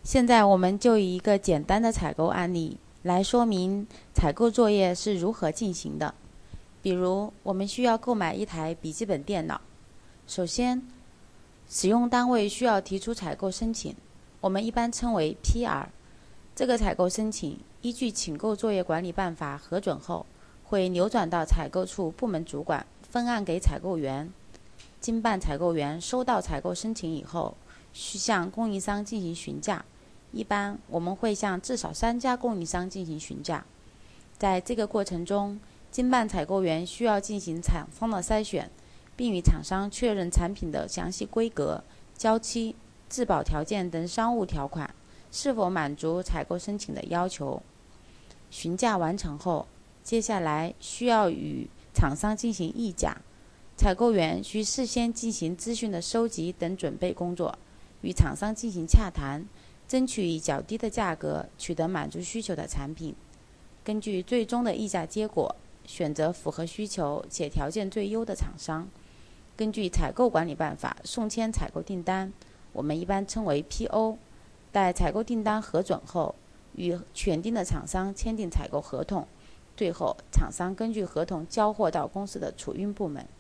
现在我们就以一个简单的采购案例来说明采购作业是如何进行的。比如，我们需要购买一台笔记本电脑，首先，使用单位需要提出采购申请，我们一般称为 PR。这个采购申请依据请购作业管理办法核准后，会流转到采购处部门主管分案给采购员。经办采购员收到采购申请以后，需向供应商进行询价。一般我们会向至少3家供应商进行询价。在这个过程中，经办采购员需要进行厂商的筛选，并与厂商确认产品的详细规格、交期、质保条件等商务条款是否满足采购申请的要求。询价完成后，接下来需要与厂商进行议价。采购员需事先进行资讯的收集等准备工作，与厂商进行洽谈，争取以较低的价格取得满足需求的产品。根据最终的议价结果，选择符合需求且条件最优的厂商。根据采购管理办法送签采购订单，我们一般称为 PO。待采购订单核准后，与选定的厂商签订采购合同，最后厂商根据合同交货到公司的储运部门。